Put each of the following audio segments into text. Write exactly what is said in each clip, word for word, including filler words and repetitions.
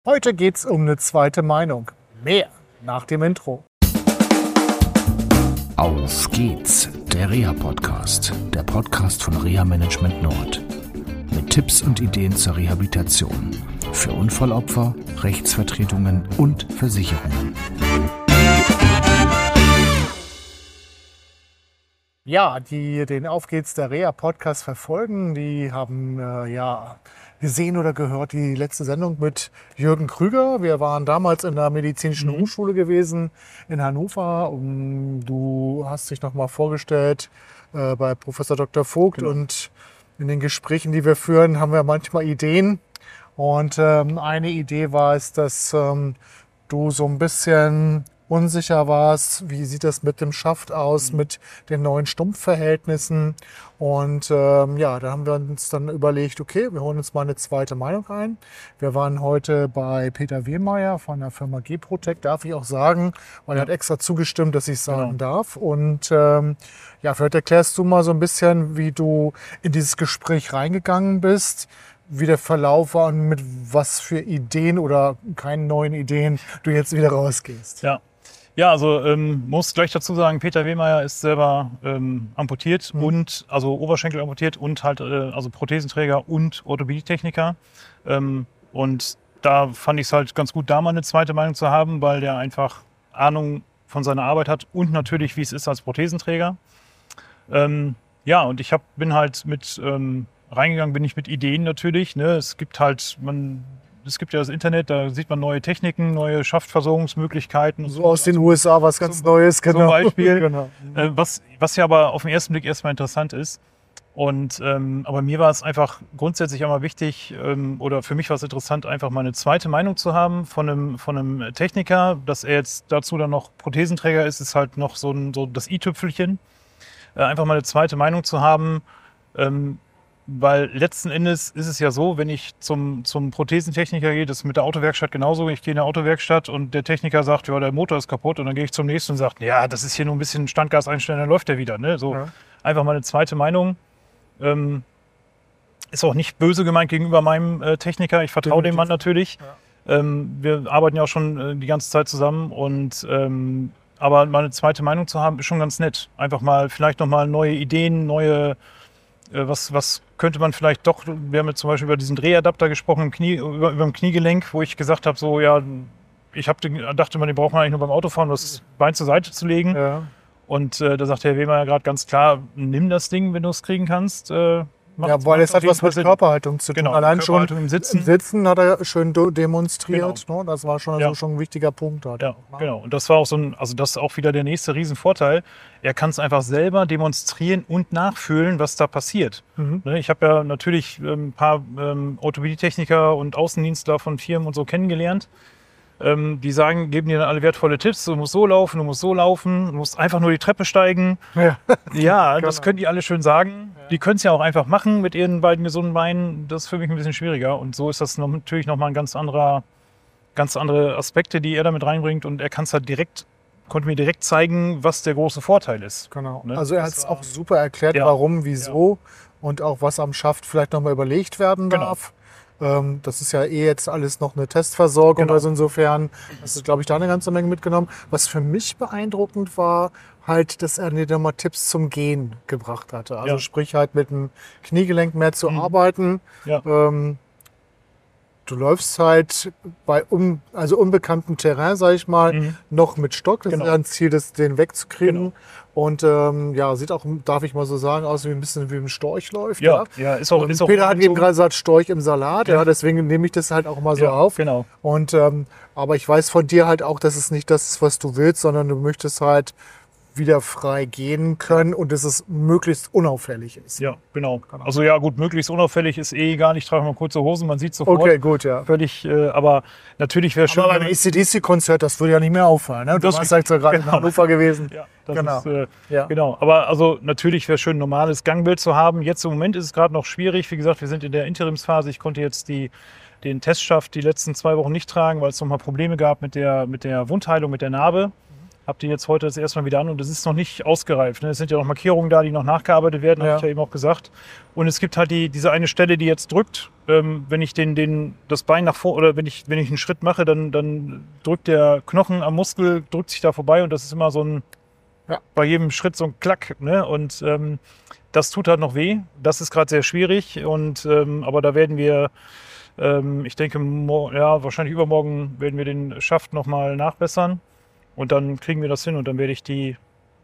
Heute geht's um eine zweite Meinung. Mehr nach dem Intro. Auf geht's, der Reha-Podcast, der Podcast von Reha Management Nord. Mit Tipps und Ideen zur Rehabilitation für Unfallopfer, Rechtsvertretungen und Versicherungen. Ja, die den Auf geht's, der Reha-Podcast verfolgen, die haben äh, ja gesehen oder gehört die letzte Sendung mit Jürgen Krüger. Wir waren damals in der Medizinischen Mhm. Hochschule gewesen in Hannover. Und du hast dich nochmal vorgestellt äh, bei Professor Doktor Vogt. Genau. Und in den Gesprächen, die wir führen, haben wir manchmal Ideen. Und ähm, eine Idee war es, dass ähm, du so ein bisschen unsicher warst, wie sieht das mit dem Schaft aus, mit den neuen Stumpfverhältnissen. Und ähm, ja, da haben wir uns dann überlegt, okay, wir holen uns mal eine zweite Meinung ein. Wir waren heute bei Peter Wehmeier von der Firma G-Protect, darf ich auch sagen, weil er hat extra zugestimmt, dass ich es sagen Genau. darf. Und ähm, ja, vielleicht erklärst du mal so ein bisschen, wie du in dieses Gespräch reingegangen bist, wie der Verlauf war und mit was für Ideen oder keinen neuen Ideen du jetzt wieder rausgehst. Ja. Ja, also ähm, muss gleich dazu sagen, Peter Wehmeier ist selber ähm, amputiert Mhm. und also Oberschenkel amputiert und halt äh, also Prothesenträger und Orthopädietechniker. Ähm, und da fand ich es halt ganz gut, da mal eine zweite Meinung zu haben, weil der einfach Ahnung von seiner Arbeit hat und natürlich, wie es ist als Prothesenträger. Ähm, ja, und ich hab, bin halt mit ähm, reingegangen, bin ich mit Ideen natürlich. Ne? Es gibt halt, man, es gibt ja das Internet, da sieht man neue Techniken, neue Schaftversorgungsmöglichkeiten. So aus den U S A was ganz Zum- Neues, genau. Zum Beispiel, genau. äh, was, was ja aber auf den ersten Blick erstmal interessant ist. Und ähm, aber mir war es einfach grundsätzlich einmal wichtig, ähm, oder für mich war es interessant, einfach mal eine zweite Meinung zu haben von einem, von einem Techniker. Dass er jetzt dazu dann noch Prothesenträger ist, ist halt noch so, ein, so das i-Tüpfelchen. Äh, einfach mal eine zweite Meinung zu haben. Ähm, Weil letzten Endes ist es ja so, wenn ich zum, zum Prothesentechniker gehe, das ist mit der Autowerkstatt genauso. Ich gehe in eine Autowerkstatt und der Techniker sagt, ja, der Motor ist kaputt. Und dann gehe ich zum nächsten und sage, ja, das ist hier nur ein bisschen Standgas einstellen, dann läuft der wieder. Ne? So Ja. einfach mal eine zweite Meinung. Ähm, ist auch nicht böse gemeint gegenüber meinem äh, Techniker. Ich vertraue dem Definitiv. Mann natürlich. Ähm, wir arbeiten ja auch schon äh, die ganze Zeit zusammen. Und ähm, aber mal eine zweite Meinung zu haben, ist schon ganz nett. Einfach mal vielleicht nochmal neue Ideen, neue äh, Was, was könnte man vielleicht doch, wir haben jetzt zum Beispiel über diesen Drehadapter gesprochen, im Knie, über, über dem Kniegelenk, wo ich gesagt habe, so ja, ich hab, den- dachte immer, den braucht man eigentlich nur beim Autofahren, das Bein zur Seite zu legen. Ja. Und äh, da sagt Herr Wehmer ja gerade ganz klar, nimm das Ding, wenn du es kriegen kannst. Äh, macht- ja, weil macht es auf hat jeden was Fall mit Sinn. Körperhaltung zu tun. Genau, Allein schon Körperhaltung im Sitzen. im Sitzen hat er schön do- demonstriert. Ne? Das war schon, Ja. also schon ein wichtiger Punkt. Halt. Ja, genau. Und das war auch so ein, also das ist auch wieder der nächste Riesenvorteil. Er kann es einfach selber demonstrieren und nachfühlen, was da passiert. Mhm. Ne, Ich habe ja natürlich ähm, ein paar ähm, Orthopädietechniker und Außendienstler von Firmen und so kennengelernt. Ähm, die sagen, geben dir dann alle wertvolle Tipps. Du musst so laufen, du musst so laufen, du musst einfach nur die Treppe steigen. Ja. Ja, das Genau. können die alle schön sagen. Die können es ja auch einfach machen mit ihren beiden gesunden Beinen. Das ist für mich ein bisschen schwieriger. Und so ist das noch, natürlich nochmal ein ganz anderer, ganz andere Aspekte, die er damit reinbringt. Und er kann es halt direkt, konnte mir direkt zeigen, was der große Vorteil ist. Genau. Ne? Also er hat Das es war- auch super erklärt, Ja. warum, wieso und auch was am Schaft vielleicht nochmal überlegt werden Genau. darf. Ähm, das ist ja eh jetzt alles noch eine Testversorgung, Genau. also insofern hast du, glaube ich, da eine ganze Menge mitgenommen. Was für mich beeindruckend war, halt, dass er mir da mal Tipps zum Gehen gebracht hatte. Also Ja. sprich halt mit dem Kniegelenk mehr zu Mhm. arbeiten. Ja. Ähm, du läufst halt bei un, also unbekanntem Terrain, sag ich mal, Mhm. noch mit Stock. Das Genau. ist ja ein Ziel, das, den wegzukriegen. Genau. Und ähm, ja, sieht auch, darf ich mal so sagen, aus wie ein bisschen wie ein Storch läuft. Ja, ja, ist auch, Und ist auch Peter hat so- eben gerade gesagt, Storch im Salat. Ja. Ja. deswegen nehme ich das halt auch mal so ja, auf. Genau. Und ähm, aber ich weiß von dir halt auch, dass es nicht das ist, was du willst, sondern du möchtest halt wieder frei gehen können und dass es möglichst unauffällig ist. Ja, genau. Also ja, gut, möglichst unauffällig ist eh egal. Ich trage mal kurze Hosen, man sieht sofort. Okay, gut, ja. Völlig, äh, aber natürlich wäre schön. Aber beim wenn- A C D C-Konzert, das würde ja nicht mehr auffallen. Ne? Du Das- warst halt so gerade in genau. Hannover gewesen. Ja, das Genau. ist, äh, Ja. genau. Aber also natürlich wäre schön, ein normales Gangbild zu haben. Jetzt im Moment ist es gerade noch schwierig. Wie gesagt, wir sind in der Interimsphase. Ich konnte jetzt die, den Testschaft die letzten zwei Wochen nicht tragen, weil es nochmal Probleme gab mit der, mit der Wundheilung, mit der Narbe. habe die jetzt heute das erste Mal wieder an und es ist noch nicht ausgereift. Ne? Es sind ja noch Markierungen da, die noch nachgearbeitet werden, Ja. habe ich ja eben auch gesagt. Und es gibt halt die, diese eine Stelle, die jetzt drückt. Ähm, wenn ich den, den, das Bein nach vor oder wenn ich, wenn ich einen Schritt mache, dann, dann drückt der Knochen am Muskel, drückt sich da vorbei und das ist immer so ein, Ja. bei jedem Schritt so ein Klack. Ne? Und ähm, das tut halt noch weh. Das ist gerade sehr schwierig. Und, ähm, aber da werden wir, ähm, ich denke, mor- ja, wahrscheinlich übermorgen werden wir den Schaft nochmal nachbessern. Und dann kriegen wir das hin und dann werde ich die,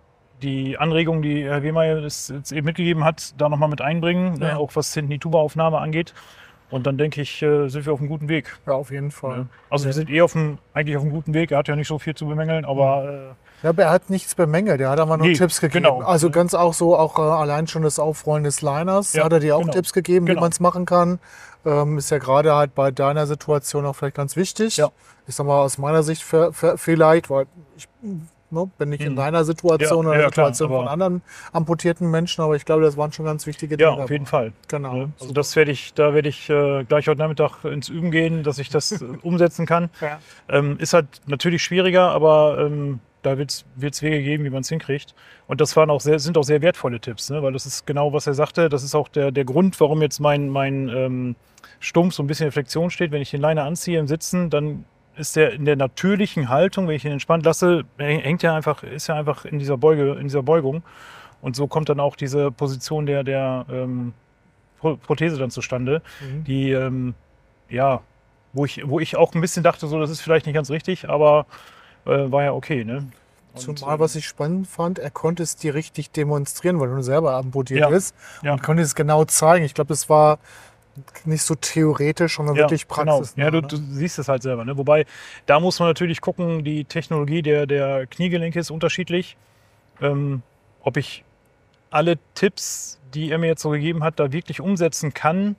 die Anregung, die Herr Wehmeier jetzt eben mitgegeben hat, da nochmal mit einbringen, Ja. ne, auch was hinten die Tuba-Aufnahme angeht. Und dann denke ich, äh, sind wir auf einem guten Weg. Ja, auf jeden Fall. Ne? Also wir sind eh auf einem, eigentlich auf einem guten Weg. Er hat ja nicht so viel zu bemängeln, aber Ja, aber er hat nichts bemängelt, er hat aber nur Nee, Tipps gegeben. genau. Also ganz auch so, auch äh, allein schon das Aufrollen des Liners, Ja, hat er dir auch genau. Tipps gegeben, wie Genau. man es machen kann. Ähm, ist ja gerade halt bei deiner Situation auch vielleicht ganz wichtig. Ja. Ich sag mal aus meiner Sicht für, für, vielleicht, weil ich ne, bin nicht in Mhm. deiner Situation Ja, oder ja, der Situation klar, von aber- anderen amputierten Menschen, aber ich glaube, das waren schon ganz wichtige ja, Dinge. auf jeden Fall. Genau. Ne? Also das werde ich, da werde ich äh, gleich heute Nachmittag ins Üben gehen, dass ich das äh, umsetzen kann. Ja. Ähm, ist halt natürlich schwieriger, aber ähm, da wird es Wege geben, wie man es hinkriegt. Und das waren auch sehr, sind auch sehr wertvolle Tipps, ne? Weil das ist genau, was er sagte. Das ist auch der, der Grund, warum jetzt mein, mein ähm, Stumpf so ein bisschen in Flexion steht. Wenn ich den Liner anziehe im Sitzen, dann ist der in der natürlichen Haltung, wenn ich ihn entspannt lasse, hängt ja einfach, ist ja einfach in dieser Beuge, in dieser Beugung. Und so kommt dann auch diese Position der, der ähm, Pro- Prothese dann zustande, Mhm. die ähm, ja, wo ich, wo ich auch ein bisschen dachte, so das ist vielleicht nicht ganz richtig, aber äh, war ja okay, ne? Und, Zumal, äh, was ich spannend fand, er konnte es dir richtig demonstrieren, weil du selber amputiert Ja, bist ja. und konnte es genau zeigen. Ich glaube, das war nicht so theoretisch, sondern wirklich Praxis. Genau. Ja, du, ne? du siehst es halt selber. Ne? Wobei, da muss man natürlich gucken, die Technologie der, der Kniegelenke ist unterschiedlich. Ähm, ob ich alle Tipps, die er mir jetzt so gegeben hat, da wirklich umsetzen kann,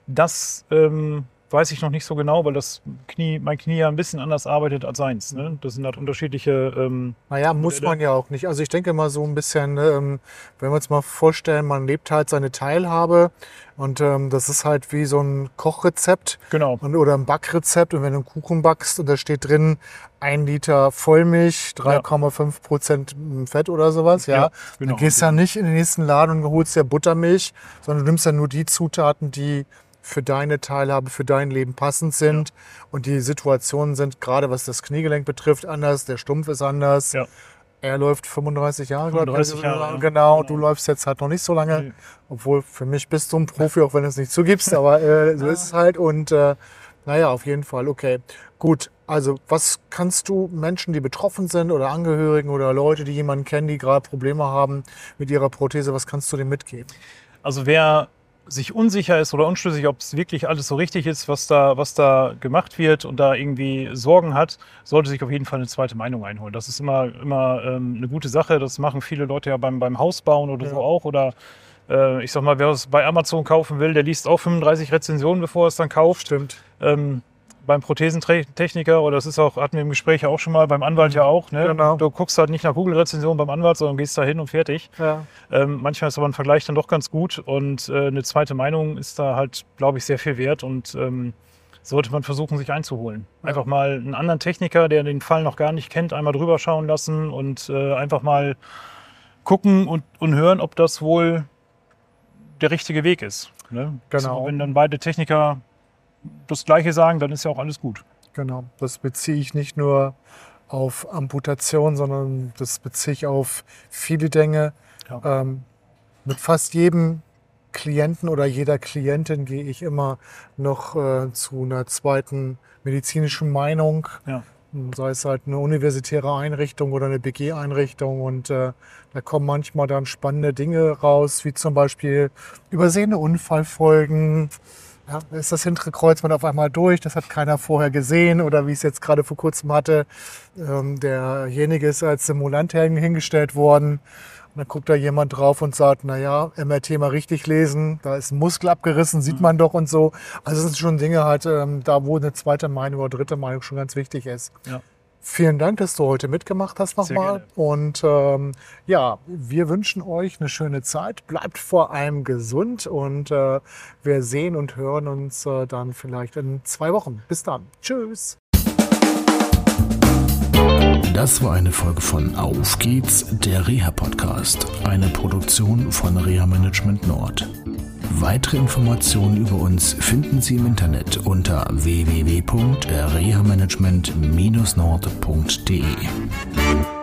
das ähm, weiß ich noch nicht so genau, weil das Knie, mein Knie ja ein bisschen anders arbeitet als seins. Ne? Das sind halt unterschiedliche. Ähm, Naja, muss Modelle. man ja auch nicht. Also ich denke mal so ein bisschen, ähm, wenn wir uns mal vorstellen, man lebt halt seine Teilhabe und ähm, das ist halt wie so ein Kochrezept genau. und, oder ein Backrezept und wenn du einen Kuchen backst und da steht drin ein Liter Vollmilch, drei Komma fünf Prozent Fett oder sowas, ja, Ja, genau. dann gehst du ja nicht in den nächsten Laden und holst dir Buttermilch, sondern du nimmst ja nur die Zutaten, die für deine Teilhabe, für dein Leben passend sind. Und die Situationen sind, gerade was das Kniegelenk betrifft, anders. Der Stumpf ist anders. Ja. Er läuft fünfunddreißig Jahre, glaube ich. fünfunddreißig Jahre, ja. Genau, Genau. du läufst jetzt halt noch nicht so lange. Nee. Obwohl, für mich bist du ein Profi, auch wenn du es nicht zugibst. Aber äh, so ist es halt. Und äh, naja, auf jeden Fall, okay. Gut, also was kannst du Menschen, die betroffen sind oder Angehörigen oder Leute, die jemanden kennen, die gerade Probleme haben mit ihrer Prothese, was kannst du denen mitgeben? Also wer sich unsicher ist oder unschlüssig, ob es wirklich alles so richtig ist, was da, was da gemacht wird und da irgendwie Sorgen hat, sollte sich auf jeden Fall eine zweite Meinung einholen. Das ist immer, immer ähm, eine gute Sache. Das machen viele Leute ja beim, beim Hausbauen oder Ja. so auch. Oder äh, ich sag mal, wer es bei Amazon kaufen will, der liest auch fünfunddreißig Rezensionen, bevor er es dann kauft. Stimmt. Ähm, beim Prothesentechniker, oder das ist auch, hatten wir im Gespräch ja auch schon mal, beim Anwalt ja auch. Ne? Genau. Du guckst halt nicht nach Google-Rezensionen beim Anwalt, sondern gehst da hin und fertig. Ja. Ähm, manchmal ist aber ein Vergleich dann doch ganz gut und äh, eine zweite Meinung ist da halt, glaube ich, sehr viel wert und ähm, sollte man versuchen, sich einzuholen. Ja. Einfach mal einen anderen Techniker, der den Fall noch gar nicht kennt, einmal drüber schauen lassen und äh, einfach mal gucken und, und hören, ob das wohl der richtige Weg ist. Ne? Genau. So, wenn dann beide Techniker das Gleiche sagen, dann ist ja auch alles gut. Genau, das beziehe ich nicht nur auf Amputation, sondern das beziehe ich auf viele Dinge. Ja. Ähm, mit fast jedem Klienten oder jeder Klientin gehe ich immer noch äh, zu einer zweiten medizinischen Meinung. Ja. Sei es halt eine universitäre Einrichtung oder eine B G-Einrichtung. Und äh, da kommen manchmal dann spannende Dinge raus, wie zum Beispiel übersehene Unfallfolgen. Ja, da ist das hintere Kreuzband auf einmal durch, das hat keiner vorher gesehen. Oder wie ich es jetzt gerade vor kurzem hatte, ähm, derjenige ist als Simulant hingestellt worden. Und dann guckt da jemand drauf und sagt, naja, M R T mal richtig lesen, da ist ein Muskel abgerissen, sieht man doch und so. Also das sind schon Dinge halt, ähm, da wo eine zweite Meinung oder dritte Meinung schon ganz wichtig ist. Ja. Vielen Dank, dass du heute mitgemacht hast Sehr nochmal. gerne. Und ähm, ja, wir wünschen euch eine schöne Zeit. Bleibt vor allem gesund und äh, wir sehen und hören uns äh, dann vielleicht in zwei Wochen. Bis dann. Tschüss. Das war eine Folge von Auf geht's, der Reha-Podcast, eine Produktion von Reha Management Nord. Weitere Informationen über uns finden Sie im Internet unter w w w punkt reha management Bindestrich nord punkt d e.